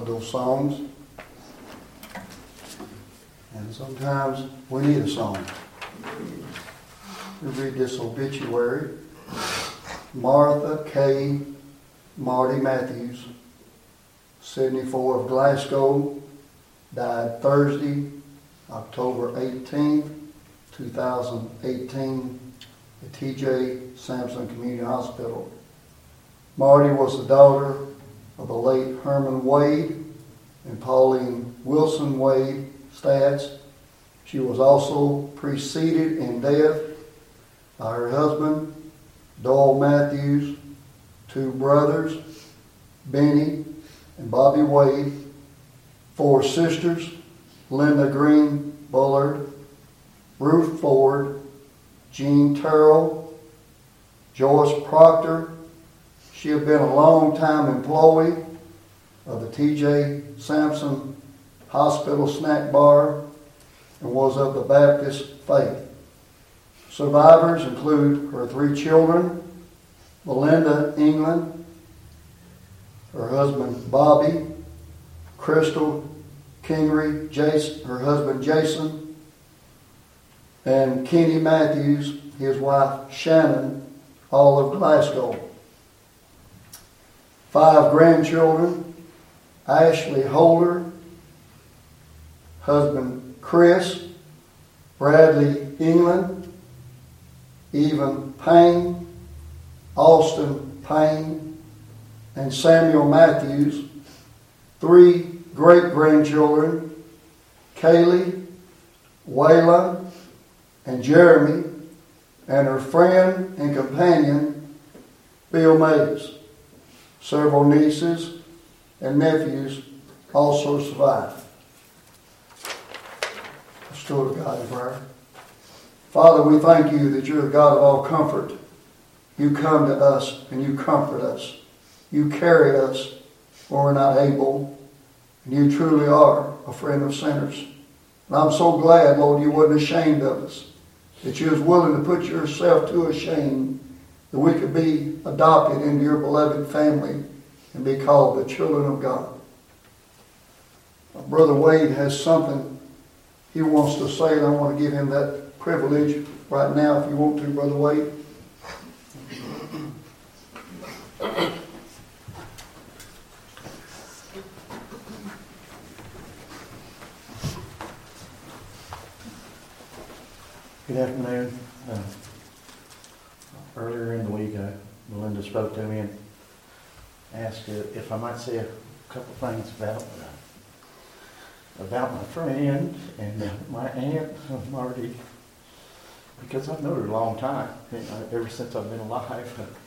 of those songs. And sometimes we need a song. We read this obituary. Martha K. Marty Matthews, 74, of Glasgow, died Thursday, October 18th, 2018, at T.J. Sampson Community Hospital. Marty was the daughter of the late Herman Wade and Pauline Wilson Wade Stats. She was also preceded in death by her husband, Doyle Matthews, two brothers, Benny and Bobby Wade, four sisters, Linda Green Bullard, Ruth Ford, Jean Terrell, Joyce Proctor. She had been a long-time employee of the T.J. Sampson Hospital Snack Bar and was of the Baptist faith. Survivors include her three children, Melinda England, her husband Bobby, Crystal Kingery, her husband Jason, and Kenny Matthews, his wife Shannon, all of Glasgow. 5 grandchildren: Ashley Holder, husband Chris, Bradley England, Evan Payne, Austin Payne, and Samuel Matthews. 3 great-grandchildren: Kaylee, Wayla, and Jeremy, and her friend and companion, Bill Mays. Several nieces and nephews also survive. Let's go to God in prayer. Father, we thank you that you're a God of all comfort. You come to us and you comfort us. You carry us when we're not able. And you truly are a friend of sinners. And I'm so glad, Lord, you wasn't ashamed of us. That you was willing to put yourself to a shame that we could be adopted into your beloved family and be called the children of God. Brother Wade has something he wants to say, and I want to give him that privilege right now, if you want to, Brother Wade. Good afternoon. Earlier in the week, Melinda spoke to me and asked if I might say a couple things about my friend and my aunt, Marty, because I've known her a long time, ever since I've been alive.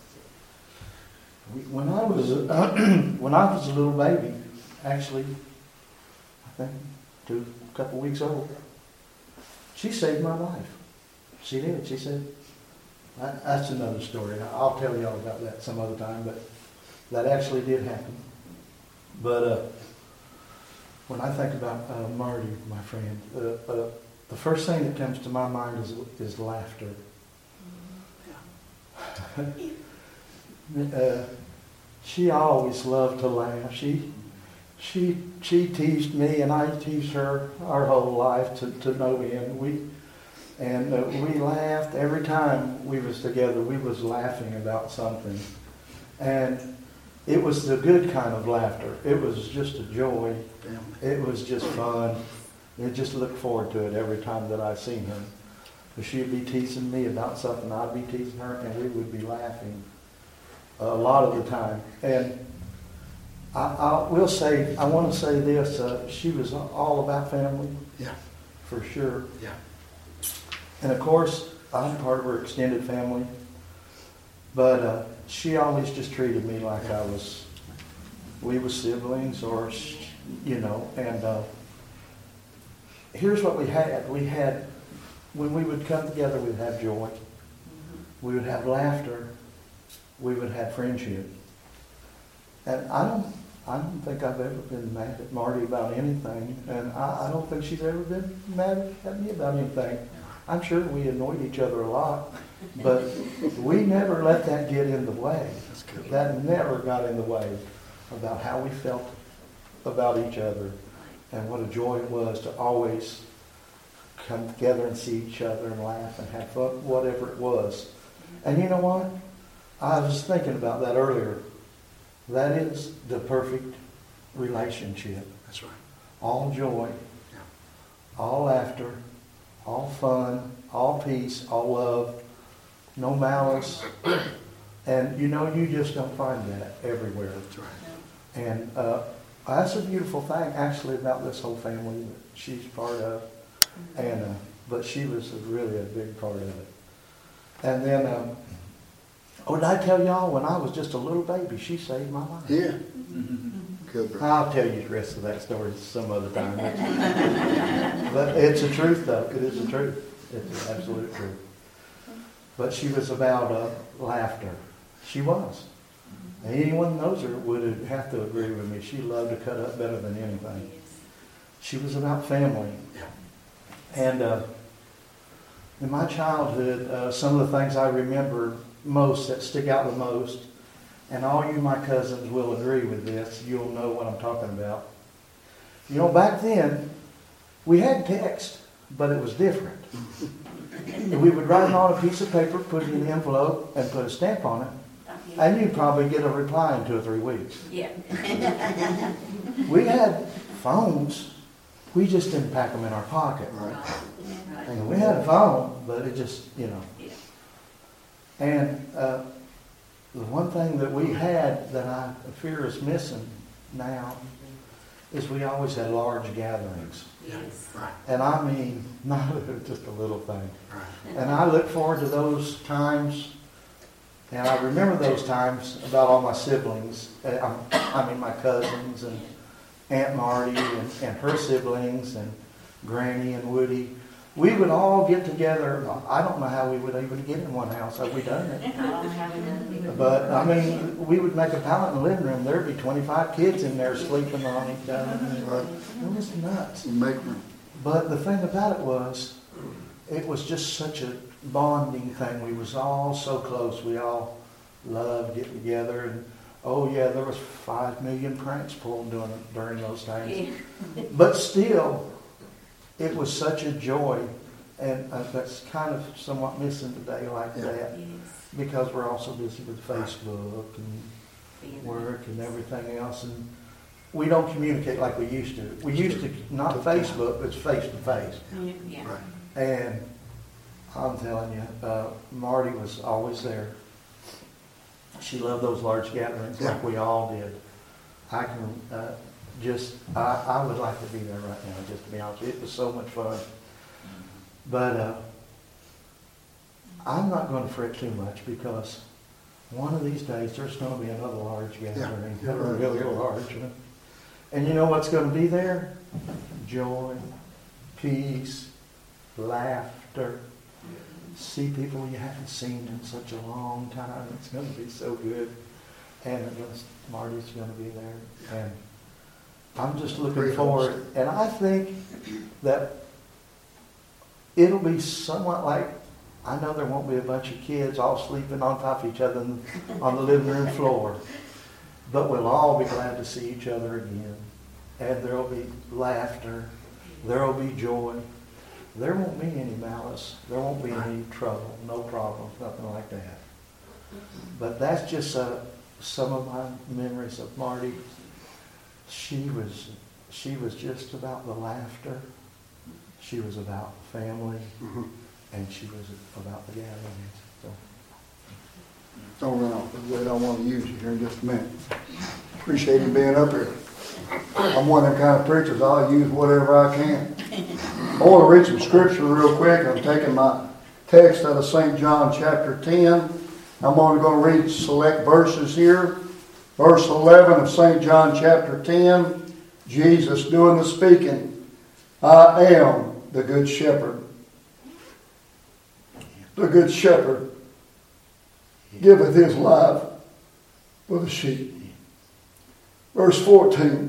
When I was a little baby, actually, I think a couple weeks old, she saved my life. She did. She said, that's another story. I'll tell y'all about that some other time, but that actually did happen. But when I think about Marty, my friend, the first thing that comes to my mind is laughter. She always loved to laugh. She teased me, and I teased her our whole life to no end. We laughed every time we was together. We was laughing about something, and it was the good kind of laughter. It was just a joy. It was just fun. I just look forward to it every time that I seen her. She'd be teasing me about something, I'd be teasing her, and we would be laughing a lot of the time. And I want to say this, she was all about family. Yeah. For sure. Yeah. And of course, I'm part of her extended family. But she always just treated me like we were siblings or, and here's what we had. When we would come together, we'd have joy. We would have laughter. We would have friendship. And I don't think I've ever been mad at Marty about anything. And I don't think she's ever been mad at me about anything. I'm sure we annoyed each other a lot, but we never let that get in the way. That never got in the way about how we felt about each other, and what a joy it was to always come together and see each other and laugh and have fun, whatever it was. And you know what? I was thinking about that earlier. That is the perfect relationship. That's right. All joy, Yeah. all laughter, all fun, all peace, all love, no malice. And you know, you just don't find that everywhere. That's right. And that's a beautiful thing, actually, about this whole family that she's part of. And but she was really a big part of it. And then, did I tell y'all when I was just a little baby, she saved my life? Yeah. Good, brother. I'll tell you the rest of that story some other time. But it's the truth, though. It is the truth. It's the absolute truth. But she was about laughter. She was. Anyone who knows her would have to agree with me. She loved to cut up better than anything. She was about family. And in my childhood, some of the things I remember most, that stick out the most, and all you, my cousins, will agree with this. You'll know what I'm talking about. You know, back then, we had text, but it was different. We would write it on a piece of paper, put it in an envelope, and put a stamp on it. And you'd probably get a reply in 2 or 3 weeks. Yeah. We had phones. We just didn't pack them in our pocket. Right. And we had a phone, but it just, you know. Yeah. And the one thing that we had that I fear is missing now is we always had large gatherings. Yes. Right. And I mean, not just a little thing. Right. And I look forward to those times. And I remember those times about all my siblings. I mean, my cousins and Aunt Marty and her siblings and Granny and Woody. We would all get together. I don't know how we would even get in one house. Have we done it? I don't have enough. But, I mean, we would make a pallet in the living room. There'd be 25 kids in there sleeping on each other. It was nuts. Make room. But the thing about it was just such a bonding thing. We was all so close. We all loved getting together. And, oh, yeah, there was 5 million pranks pulled during those times. Yeah. But still, it was such a joy. And that's kind of somewhat missing today like that. Yes. Because we're also busy with Facebook and work and everything else. And we don't communicate like we used to. We used to, not Facebook, but face to face. Yeah. Right. And I'm telling you, Marty was always there. She loved those large gatherings like we all did. I can I would like to be there right now, just to be honest with you. It was so much fun. But I'm not going to fret too much because one of these days there's going to be another large gathering. Yeah. A really large one. And you know what's going to be there? Joy, peace, laughter. See people you haven't seen in such a long time. It's going to be so good. And Marty's going to be there. And I'm just looking forward. And I think that it'll be somewhat like, I know there won't be a bunch of kids all sleeping on top of each other on the living room floor. But we'll all be glad to see each other again. And there'll be laughter. There'll be joy. There won't be any malice. There won't be any trouble, no problems, nothing like that. But that's just some of my memories of Marty. She was just about the laughter. She was about family, and she was about the gatherings. So. Don't run off. I don't want to use you here in just a minute. Appreciate you being up here. I'm one of them kind of preachers. I'll use whatever I can. I want to read some scripture real quick. I'm taking my text out of St. John chapter 10. I'm only going to read select verses here. Verse 11 of St. John chapter 10. Jesus doing the speaking. I am the good shepherd. The good shepherd giveth his life for the sheep. Verse 14.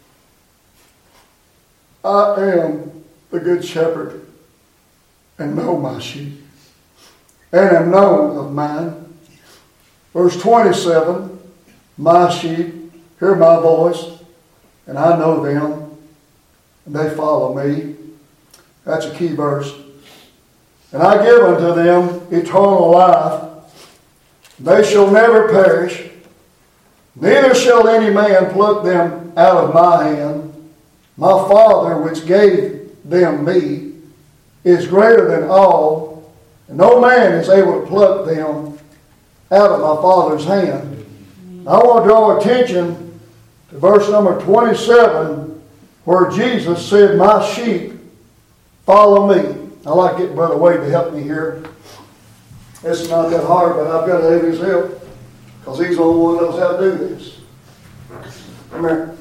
I am the good shepherd and know my sheep and am known of mine. Verse 27. My sheep hear my voice and I know them, and they follow me. That's a key verse. And I give unto them eternal life. They shall never perish, neither shall any man pluck them out of my hand. My Father, which gave them me, is greater than all, and no man is able to pluck them out of my Father's hand. I want to draw attention to verse number 27, where Jesus said, my sheep follow me. I'd like to get Brother Wade to help me here. It's not that hard, but I've got to have his help, because he's the only one that knows how to do this. Come here.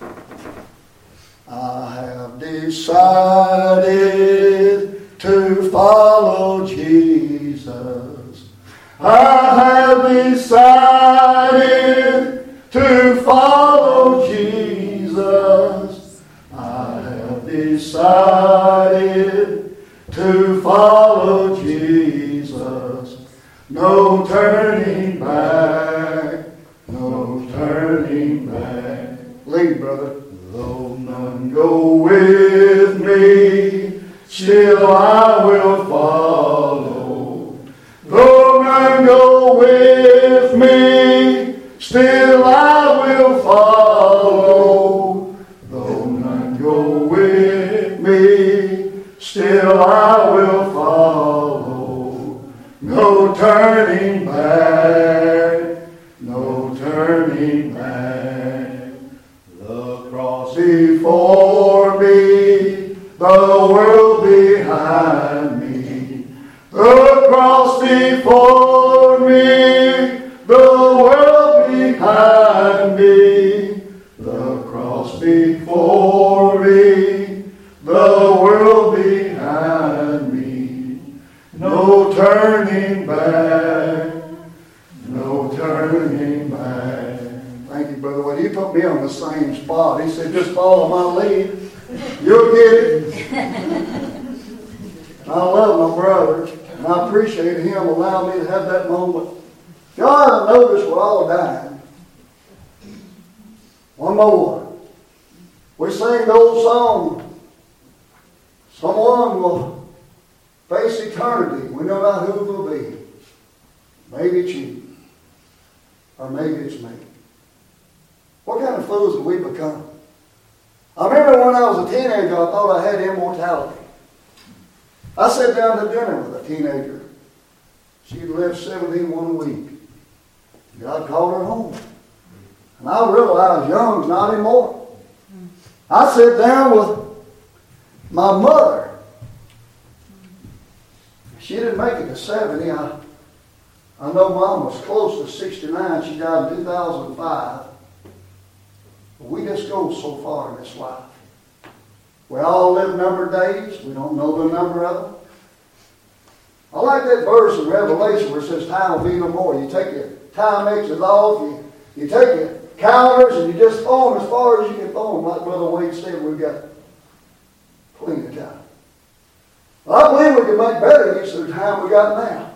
I have decided to follow Jesus. I have decided to follow Jesus. I have decided to follow Jesus. No turning back, no turning back. Lead, brother. Though none go with me, still I will follow. Though none go with me, still I will follow. Though none go with me, still I will follow. No turning back, no turning back. The cross before me, the world behind me. The cross before me, the world behind me. The cross before me, the world behind me. No turning back, no turning back. Thank you, Brother Wade. He put me on the same spot. He said, just follow my lead. You'll get it. I love my brother, and I appreciate him allowing me to have that moment. God, I noticed we're all dying. One more. We sing the old song. Someone will face eternity. We know not who it will be. Maybe it's you. Or maybe it's me. What kind of fools have we become? I remember when I was a teenager, I thought I had immortality. I sat down to dinner with a teenager. She'd lived 71 weeks. God called her home. And I realized young's not immortal. I sat down with my mother. She didn't make it to 70. I know Mom was close to 69. She died in 2005. But we just go so far in this life. We all live numbered days. We don't know the number of them. I like that verse in Revelation where it says time will be no more. You take your time X's off. You take your calendars and you just throw them as far as you can throw them. Like Brother Wade said, we've got plenty of time. Well, I believe we can make better use of the time we got now.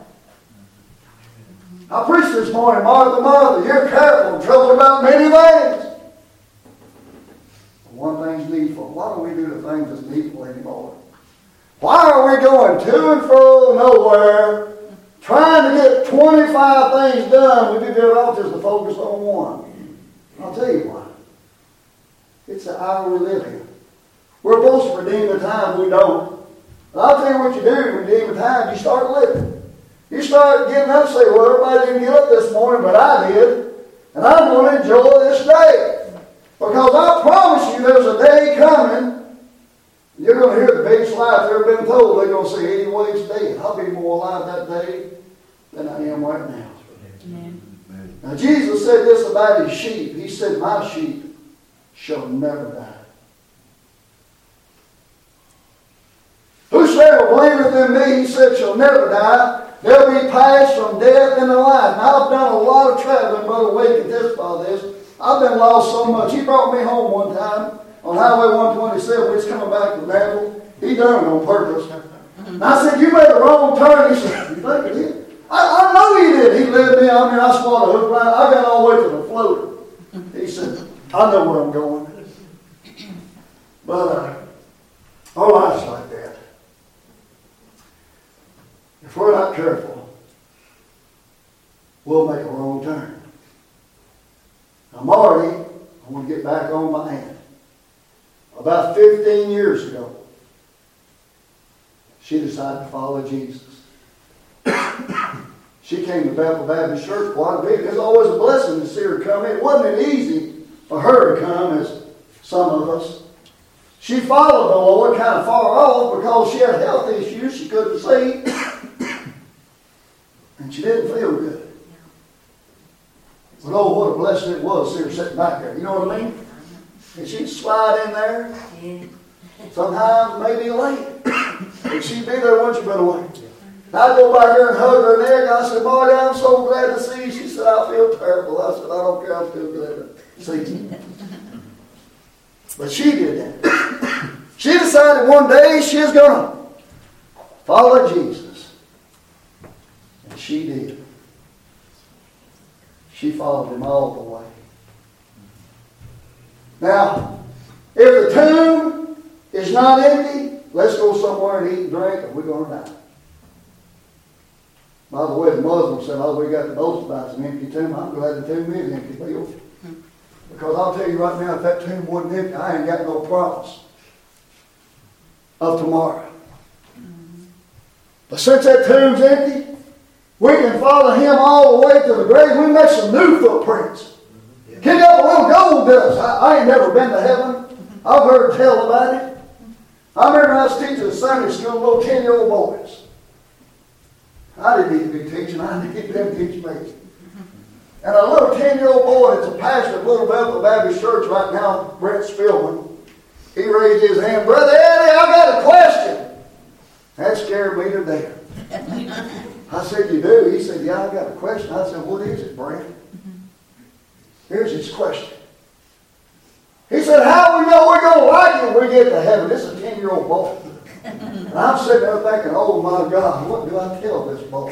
I preached this morning, Martha, Martha, you're careful and troubled about many things. One thing's needful. Why don't we do the things that's needful anymore? Why are we going to and fro nowhere, trying to get 25 things done? We'd be better off just to focus on one. I'll tell you why. It's the hour we live in. We're supposed to redeem the time. We don't. And I'll tell you what you do to redeem the time. You start living. You start getting up and say, well, everybody didn't get up this morning, but I did. And I'm going to enjoy this day. Because I promise you there's a day coming. You're going to hear the biggest lie I've ever been told. They're going to say 80 Wade's dead. I'll be more alive that day than I am right now. Amen. Now Jesus said this about his sheep. He said, my sheep shall never die. Whosoever believeth in me, he said, shall never die. They'll be passed from death into life. Now, I've done a lot of traveling. Brother Wade can testify this. I've been lost so much. He brought me home one time on Highway 127. We was coming back to Nashville. He done it on purpose. And I said, you made a wrong turn. He said, you think I did? I know he did. He led me. I mean, I swallowed a hook line. I got all the way to the floater. He said, I know where I'm going. But our life's like that. If we're not careful, we'll make a wrong turn. Now, Marty, I want to get back on my hand. About 15 years ago, she decided to follow Jesus. She came to Bethel Baptist Church quite a bit. It was always a blessing to see her come in. It wasn't easy for her to come as some of us. She followed the Lord kind of far off because she had health issues. She couldn't see. And she didn't feel good. But oh, what a blessing it was to see her sitting back there. You know what I mean? And she'd slide in there. Sometimes maybe late. And she'd be there once you've been away. And I'd go back there and hug her neck. I said, Marty, I'm so glad to see you. She said, I feel terrible. I said, I don't care. I feel glad to see you. But she did that. She decided one day she was going to follow Jesus. And she did. She followed him all the way. Now, if the tomb is not empty, let's go somewhere and eat and drink, and we're going to die. By the way, the Muslims said, oh, we got to boast about an empty tomb. I'm glad the tomb is empty, Bill. Because I'll tell you right now, if that tomb wasn't empty, I ain't got no promise of tomorrow. But since that tomb's empty, we can follow him all the way to the grave. We make some new footprints. Kick up a little gold dust. I ain't never been to heaven. I've heard tell about it. I remember I was teaching Sunday school, little 10-year-old boys. I didn't need to be teaching. I needed them to teach me. And a little 10-year-old boy that's a pastor of Little Bethel Baptist Church right now, Brent Spillman, he raised his hand, Brother Eddie, I got a question. That scared me to death. I said, you do? He said, yeah, I got a question. I said, what is it, Brent? Here's his question. He said, how do we know we're going to like it when we get to heaven? This is a 10-year-old boy. And I'm sitting there thinking, oh my God, what do I tell this boy?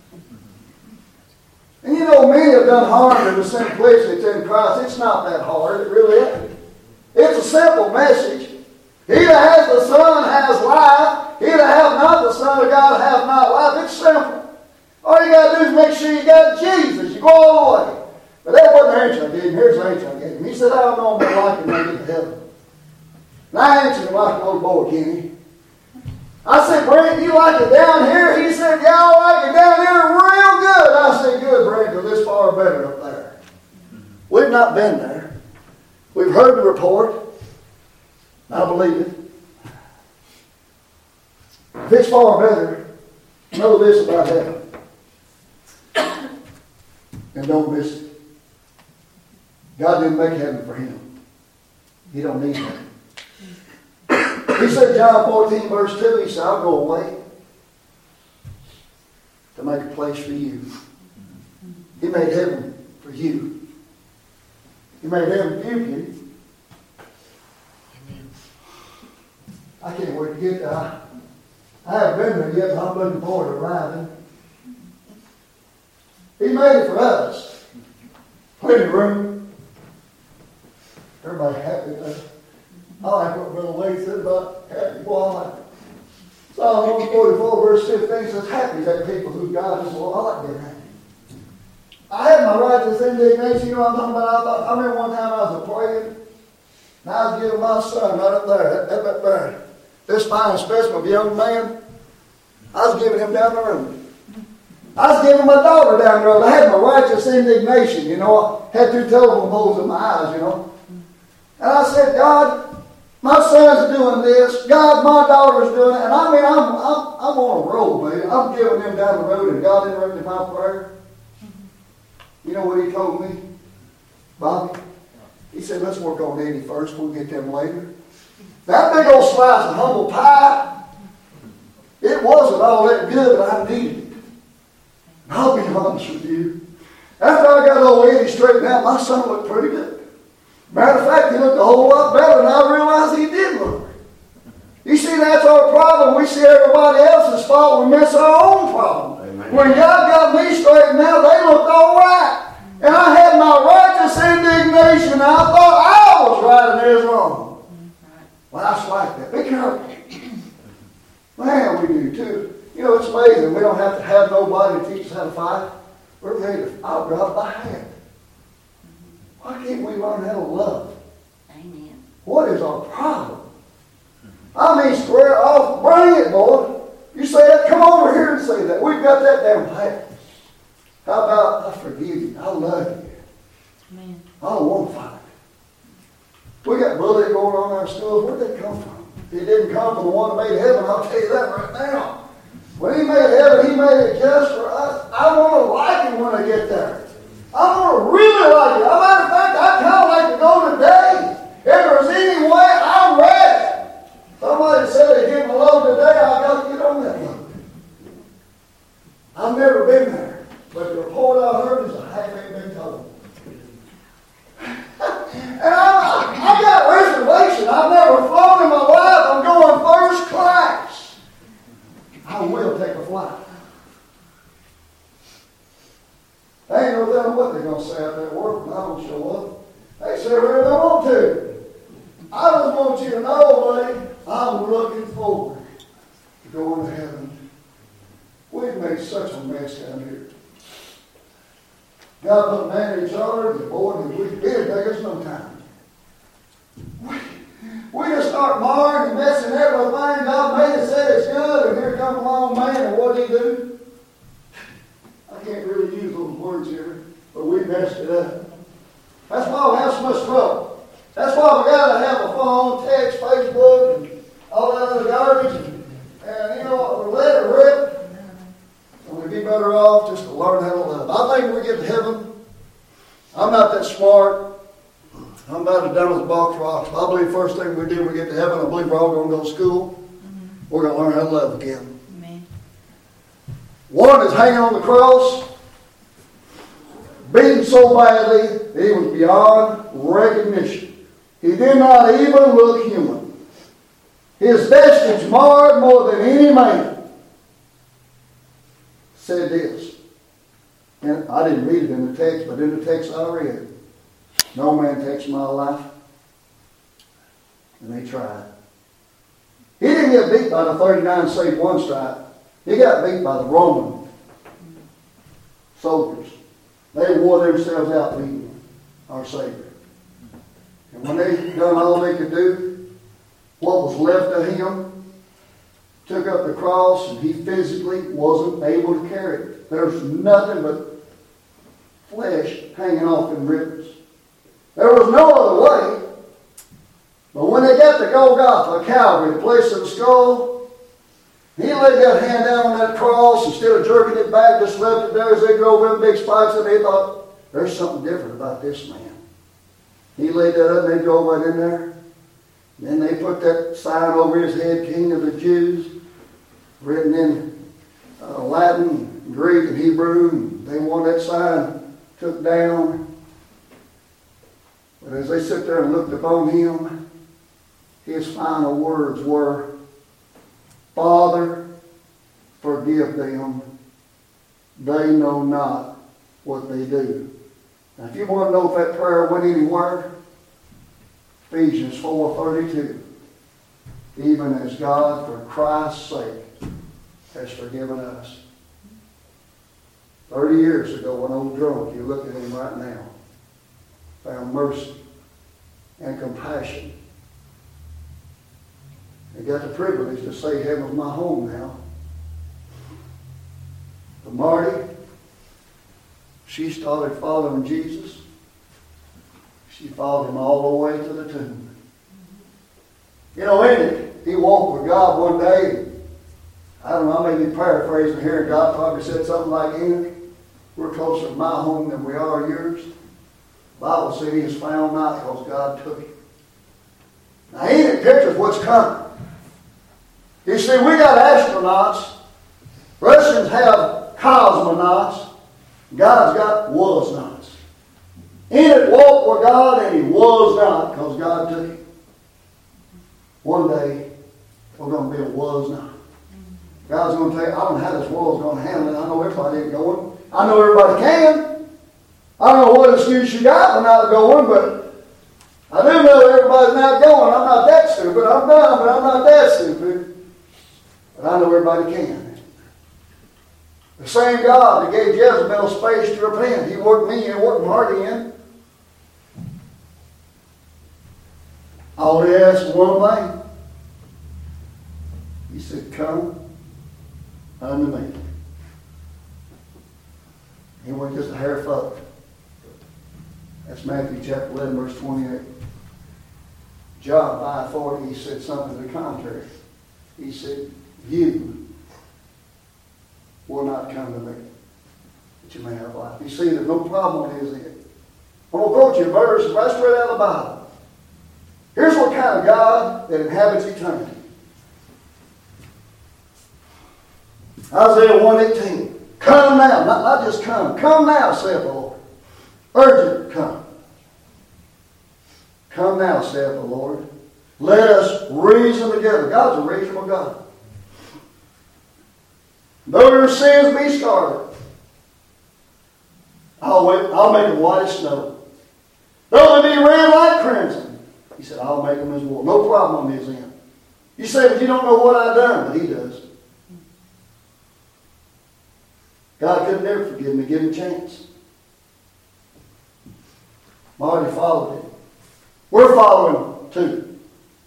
And you know, many have done harm to the simplicity that's in Christ. It's not that hard. It really isn't. It's a simple message. He that has the Son has life. He that hath not the Son of God hath not life. It's simple. All you got to do is make sure you got Jesus. You go all the way. But that wasn't the answer I gave him. Here's the answer I gave him. He said, I don't know if I like him when I get to heaven. And I answered him like an old boy, Kenny. I said, Brent, you like it down here? He said, yeah, I like it down here real good. I said, good, Brent, because this far better up there. We've not been there. We've heard the report. I believe it. If it's far better, know this about heaven. And don't miss it. God didn't make heaven for him. He don't need heaven. He said, John 14, verse 2, he said, I'll go away to make a place for you. He made heaven for you. He made heaven for you, Kitty. I can't wait to get there. I haven't been there yet, but I'm looking forward to arriving. He made it for us. Plenty of room. Everybody happy there. I like what Brother Wade said about happy. Boy, I like it. Psalm 144, verse 15 says, happy is that people who God is Lord. I like being happy. I had my righteous indignation. You know what I'm talking about? I remember one time I was praying, and I was giving my son right up there, that there. This fine specimen of a young man, I was giving him down the road. I was giving my daughter down the road. I had my righteous indignation, you know. I had 2 telephone poles in my eyes, you know. And I said, God, my son's doing this. God, my daughter's doing it. And I mean, I'm on a roll, man. I'm giving them down the road, and God interrupted my prayer. You know what he told me, Bobby? He said, let's work on Eddie first. We'll get them later. That big old slice of humble pie, it wasn't all that good, but I needed it. And I'll be honest with you. After I got old Eddie straightened out, my son looked pretty good. Matter of fact, he looked a whole lot better than I realized he did look. You see, that's our problem. We see everybody else's fault. We miss our own problem. Amen. When God got me straightened out, they looked all right. And I had my righteous indignation. And I thought I was right and they was wrong. When I like that. Be careful. Man, we do too. You know, it's amazing. We don't have to have nobody to teach us how to fight. We're ready to, I'll drop by hand. Why can't we learn how to love? Amen. What is our problem? I mean, square off, bring it, boy. You say that, come over here and say that. We've got that down pat. How about, I forgive you, I love you. Amen. I don't want to fight. We got bullying going on in our schools. Where'd they come from? If it didn't come from the one that made heaven, I'll tell you that right now. When he made heaven, he made it just for us. I want to like it when I get there. I want to really like it. As a matter of fact, I kind of like to go today. If there's any way, I'm ready. Somebody said they give a load today, I've got to get on that load. I've never been there. But the report I heard is a half ain't been told. And I got reservation. I've never flown in my life. I'm going first class. I will take a flight. They ain't no telling what they're going to say out there at work when I don't show up. They say whatever they want to. I just want you to know, buddy, I'm looking forward to going to heaven. We've made such a mess down here. God put a man in charge, and boy, it'd take us no time. We just start marring and messing everything. God made it, said it's good, and here comes along man, and what did he do? I can't really use those words here, but we messed it up. That's why we have so much trouble. That's why we got to have a phone, text, Facebook, and all that other garbage, and you know, let it rip. And we'd be better off just to learn how to love. I think when we get to heaven, I'm not that smart. I'm about as dumb as a box of rocks. I believe the first thing we do when we get to heaven, I believe we're all going to go to school. Mm-hmm. We're going to learn how to love again. Amen. One is hanging on the cross, beaten so badly that he was beyond recognition. He did not even look human. His vestige marred more than any man. Said this, and I didn't read it in the text, but in the text I read, no man takes my life, and they tried. He didn't get beat by the 39 save one stripe. He got beat by the Roman soldiers. They wore themselves out beating our Savior. And when they done all they could do, what was left of him, took up the cross, and he physically wasn't able to carry it. There's nothing but flesh hanging off in ribbons. There was no other way. But when they got to Golgotha, Calvary, the place of the skull, he laid that hand down on that cross, instead of jerking it back, just left it there as they drove them big spikes, and they thought, there's something different about this man. He laid that up, and they drove right in there. Then they put that sign over his head, King of the Jews, written in Latin, Greek, and Hebrew. And they wanted that sign took down. But as they sit there and looked upon him, his final words were, Father, forgive them. They know not what they do. Now, if you want to know if that prayer went anywhere, Ephesians 4:32. Even as God, for Christ's sake, has forgiven us. 30 years ago, when old drunk, you look at him right now, found mercy and compassion. He got the privilege to say heaven's my home now. But Marty, she started following Jesus. She followed him all the way to the tomb. You know, in it, he walked with God one day. I don't know, I may be paraphrasing here, and God probably said something like, Enoch, we're closer to my home than we are yours. The Bible said he is found not because God took him. Now, Enoch pictures what's coming. You see, we got astronauts. Russians have cosmonauts. God's got was-nots. Enoch walked with God, and he was not because God took him. One day, we're going to be a was-not. God's going to tell you, I don't know how this world's going to handle it. I know everybody ain't going. I know everybody can. I don't know what excuse you got for not going, but I do know everybody's not going. I'm not that stupid. I'm dumb, but I'm not that stupid. But I know everybody can. The same God that gave Jezebel space to repent, He worked me and worked my heart in. All He asked was one thing. He said, come unto me. He went just a hair further. That's Matthew chapter 11, verse 28. John 5:40, He said something to the contrary. He said, you will not come to me, that you may have life. You see, there's no problem on His end. I'm going to quote you a verse right straight out of the Bible. Here's what kind of God that inhabits eternity. Isaiah 1:18. Come now, not just come. Come now, saith the Lord. Urgent, come. Come now, saith the Lord. Let us reason together. God's a reasonable God. Though your sins be scarlet, I'll make them white as snow. Though they be red like crimson, He said, I'll make them as wool. No problem on His end. You say, but you don't know what I've done. But He does. God could never forgive me. Give Him a chance. Marty followed Him. We're following Him too.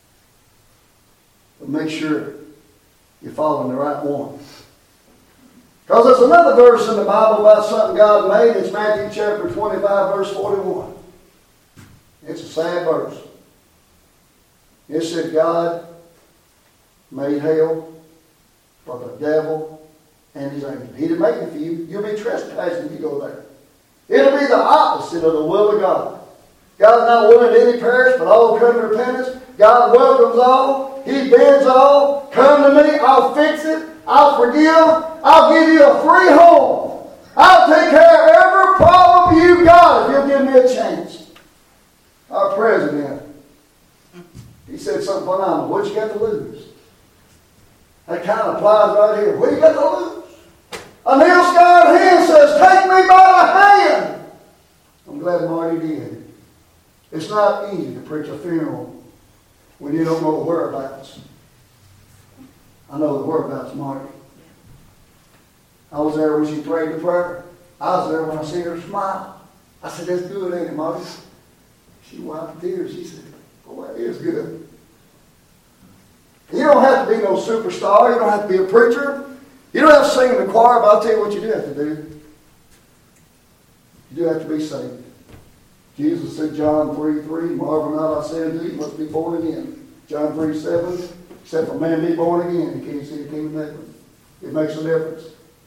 But make sure you're following the right one. Because there's another verse in the Bible about something God made. It's Matthew chapter 25, verse 41. It's a sad verse. It said God made hell for the devil and his angels. He didn't make it for you. You'll be trespassing if you go there. It'll be the opposite of the will of God. God's not willing that any perish, but all come to repentance. God welcomes all. He bids all. Come to me. I'll fix it. I'll forgive. I'll give you a free home. I'll take care of every problem you got if you'll give me a chance. Our president, he said something phenomenal. What you got to lose? That kind of applies right here. What you got to lose? A nail-scarred hand says, take me by the hand. I'm glad Marty did. It's not easy to preach a funeral when you don't know the whereabouts. I know the whereabouts, Marty. I was there when she prayed the prayer. I was there when I seen her smile. I said, that's good, ain't it, Marty? She wiped tears. She said, boy, that is good. You don't have to be no superstar. You don't have to be a preacher. You don't have to sing in the choir, but I'll tell you what you do have to do. You do have to be saved. Jesus said, John 3:3, marvel not, I say unto you, you must be born again. John 3:7, except for man be born again, you can't see the kingdom of heaven. It makes a difference.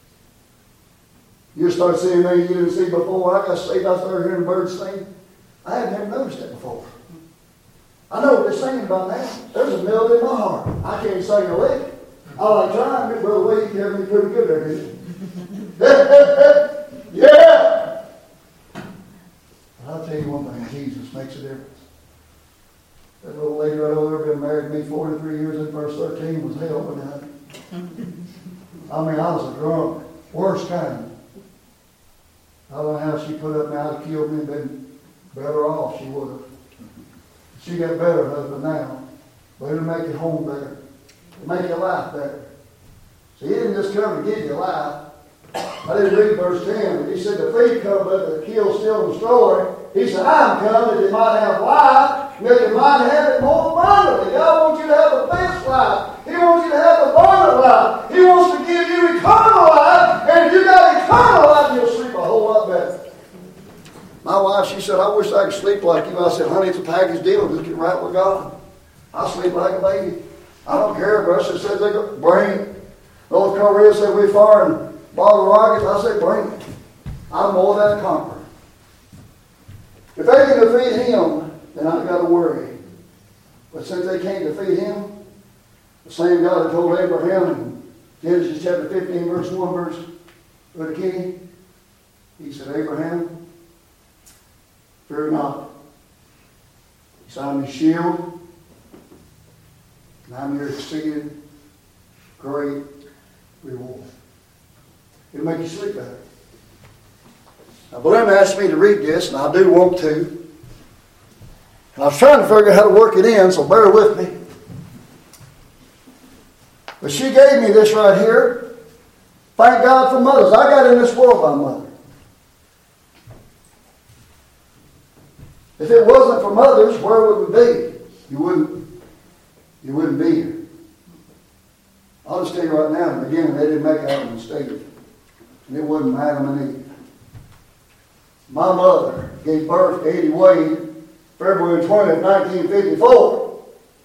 You start seeing things you didn't see before. I got saved, I started hearing birds sing. I had never noticed that before. I know what they're singing about now. There's a melody in my heart. I can't sing a lick. All I try, Brother Wade, you have me pretty good there, didn't you? Yeah! I'll tell you one thing, Jesus makes a difference. That little lady right over there been married to me 43 years, and verse 13 was hell without it. I mean, I was a drunk. Worst kind. I don't know how she put up now to kill me and been better off. She would have. She got better husband now. But it'll make your home better. It'll make your life better. So he didn't just come to give you life. I didn't read verse 10, but he said the thief come but to kill, steal, and destroy. He said, I'm come that you might have life, and that you might have it more abundantly. God wants you to have the best life. He wants you to have abundant life. He wants to give you eternal life, and if you got eternal life, you'll sleep a whole lot better. My wife, she said, I wish I could sleep like you. I said, honey, it's a package deal. Just get right with God. I sleep like a baby. I don't care if Russia says they go, bring it. North Korea said we firing bottle rockets. I say, bring it. I'm more than a conqueror. If they can defeat him, then I've got to worry. But since they can't defeat him, the same God that told Abraham in Genesis chapter 15, verse 1, verse Brother Kenny, he said, Abraham, fear not. He said, I'm your shield, and I'm your exceeding great reward. It'll make you sleep better. Now, Belinda asked me to read this, and I do want to. I was trying to figure out how to work it in, so bear with me. But she gave me this right here. Thank God for mothers. I got in this world by mother. If it wasn't for mothers, where would we be? You wouldn't be here. I'll just tell you right now, in the beginning, they didn't make Adam and Steve. And it wasn't Adam and Eve. My mother gave birth to Eddie Wade February 20th, 1954.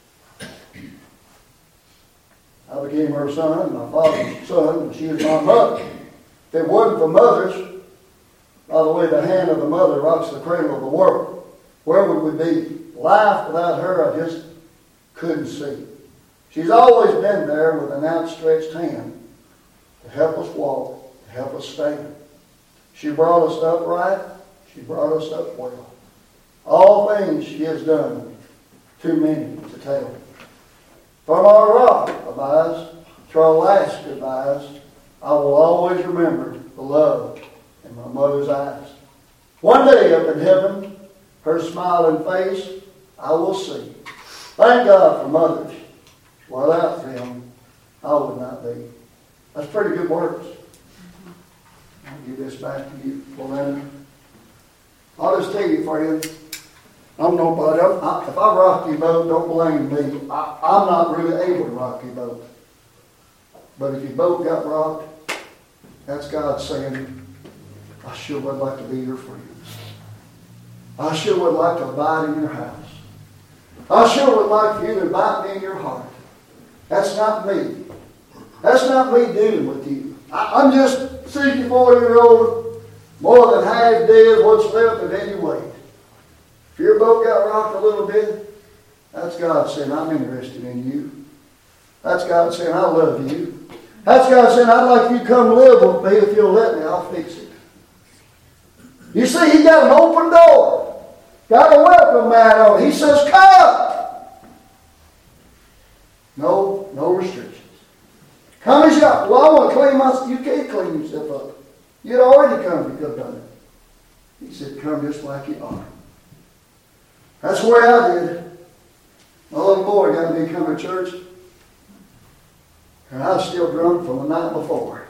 I became her son, my father's son, and she was my mother. If it wasn't for mothers, by the way, the hand of the mother rocks the cradle of the world. Where would we be? Life without her, I just couldn't see. She's always been there with an outstretched hand to help us walk, to help us stand. She brought us up right. She brought us up well. All things she has done, too many to tell. From our rock of eyes to our last goodbyes, I will always remember the love in my mother's eyes. One day up in heaven, her smiling face I will see. Thank God for mothers. Without them, I would not be. That's pretty good words. I'll give this back to you, Belinda. I'll just tell you, friend, I'm nobody. If I rock your boat, don't blame me. I'm not really able to rock your boat. But if your boat got rocked, that's God saying, I sure would like to be here for you. I sure would like to abide in your house. I sure would like for you to invite me in your heart. That's not me. That's not me dealing with you. I'm just 64-year-old, more than half dead, what's left of any weight. If your boat got rocked a little bit, that's God saying, I'm interested in you. That's God saying, I love you. That's God saying, I'd like you to come live with me. If you'll let me, I'll fix it. You see, he got an open door. Got a welcome mat on it. He says, come. No restrictions. Come as you are. Well, I want to clean myself. You can't clean yourself up. You'd already come if you could have done it. He said, come just like you are. That's the way I did it. My little boy got me to come to church. And I was still drunk from the night before.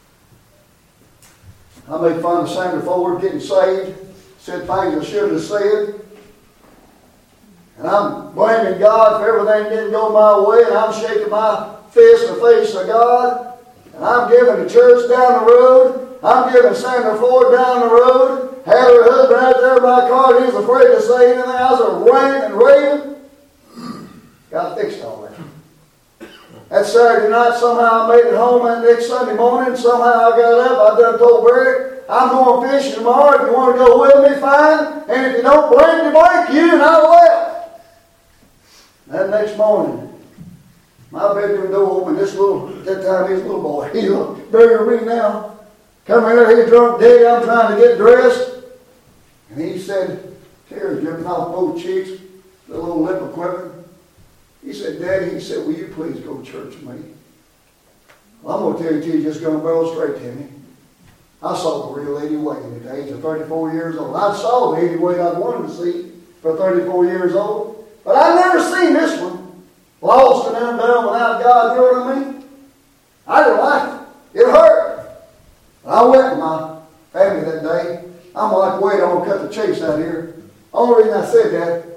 I made fun of Sandra Ford getting saved. Said things I should have said. And I'm blaming God for everything that didn't go my way. And I'm shaking my fist in the face of God. And I'm giving the church down the road. I'm giving Sandra Ford down the road. Had her husband out there in my car. He was afraid to say anything. I was ranting and raving. God fixed all that. That Saturday night, somehow I made it home. That next Sunday morning, somehow I got up. I done told Barry, I'm going fishing tomorrow. If you want to go with me, fine. And if you don't blame me, blank you. And I left. That next morning, my bedroom door opened. At that time, his little boy, he looked bigger than me now. Come here, he's drunk dead. I'm trying to get dressed. And he said, tears dripping off both cheeks, the little lip equipment. He said, Daddy, he said, will you please go to church with me? Well, I'm going to tell you, you're just going to barrel straight to me. I saw the real Eddie Wade at the age of 34 years old. I saw the Eddie Wade I wanted to see for 34 years old. But I've never seen this one. Lost and undone without God, you know what I mean? I didn't like it. It hurt. I went with my family that day. I'm like, wait, I'm going to cut the chase out here. Only reason I said that,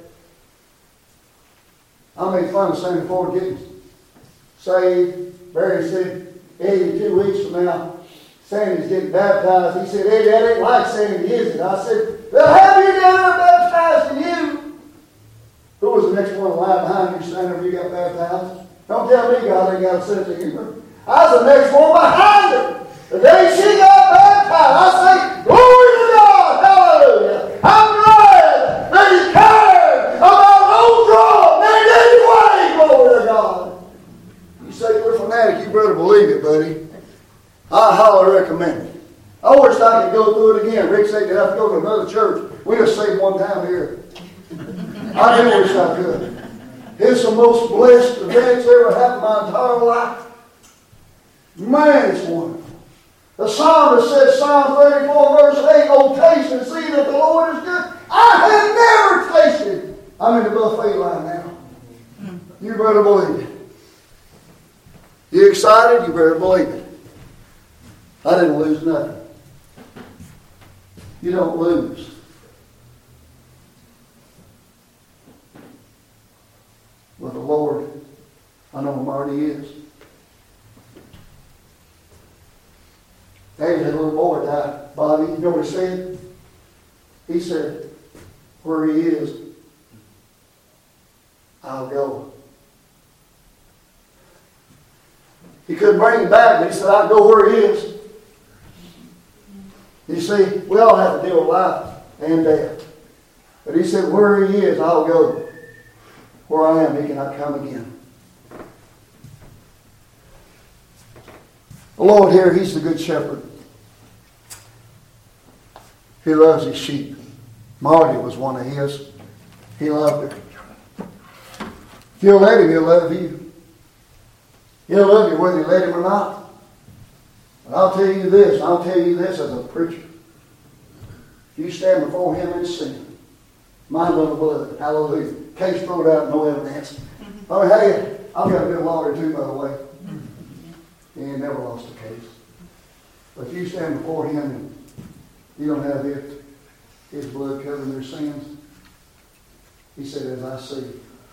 I made fun of Sandra Ford getting saved. Barry said, Eddie, 2 weeks from now, Sandy's getting baptized. He said, Eddie, that ain't like Sandy, is it? I said, well, have you never baptized in you? Who was the next one alive behind you, Sandra, when you got baptized? Don't tell me God ain't got a sense of humor. I was the next one behind her. The day she got baptized, I say, glory to God, hallelujah. I'm glad that he cared about an old drunk named Eddie Wade, glory to God. You say you're a fanatic, you better believe it, buddy. I highly recommend it. I wish I could go through it again. Rick said you'd have to go to another church. We just saved one time here. I do wish I could. It's the most blessed event that's ever happened in my entire life. Man, it's wonderful. The psalmist says, Psalm 34, verse 8, oh, taste and see that the Lord is good. I have never tasted. I'm in a feline now. You better believe it. You excited? You better believe it. I didn't lose nothing. You don't lose. With the Lord, I know Marty is. Hey, that little boy died. Bobby, you know what he said? He said, where he is, I'll go. He couldn't bring him back, but he said, I'll go where he is. You see, we all have to deal with life and death. But he said, where he is, I'll go. Where I am, he cannot come again. The Lord here, He's the good shepherd. He loves His sheep. Marty was one of His. He loved her. If you'll let Him, He'll love you. He'll love you whether you let Him or not. And I'll tell you this as a preacher. If you stand before Him in sin, mind over blood, hallelujah. Case thrown out, no evidence. I mean, hey, I've got a good lawyer too, by the way. He ain't never lost a case. But if you stand before Him and you don't have His blood covering their sins, He said, as I see,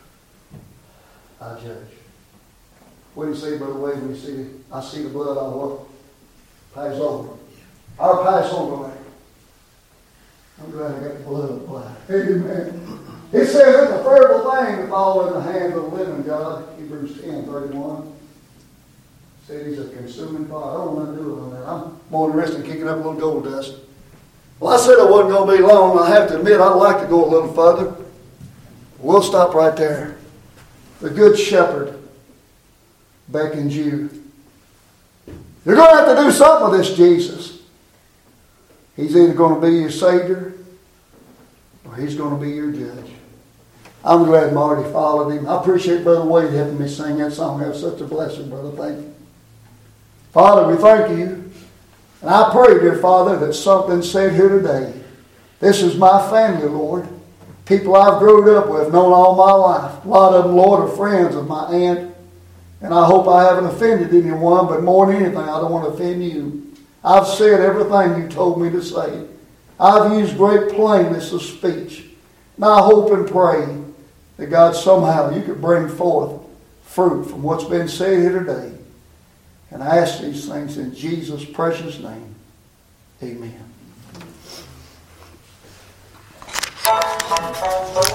I judge. What do you say, Brother Wade, when you see I see the blood, I'll what? Pass over. I'll pass over there. I'm glad I got the blood applied. Amen. It says it's a preferable thing to fall in the hands of the living God. Hebrews 10:31. Said He's a consuming fire. I don't want to do it on that. I'm more interested in kicking up a little gold dust. Well, I said I wasn't going to be long. I have to admit, I'd like to go a little further. We'll stop right there. The Good Shepherd beckons you. You're going to have to do something with this Jesus. He's either going to be your Savior or He's going to be your judge. I'm glad Marty followed Him. I appreciate Brother Wade helping me sing that song. That was such a blessing, brother. Thank you. Father, we thank You. And I pray, dear Father, that something said here today. This is my family, Lord. People I've grown up with, known all my life. A lot of them, Lord, are friends of my aunt. And I hope I haven't offended anyone, but more than anything, I don't want to offend You. I've said everything You told me to say. I've used great plainness of speech. And I hope and pray that God somehow You could bring forth fruit from what's been said here today. And I ask these things in Jesus' precious name. Amen.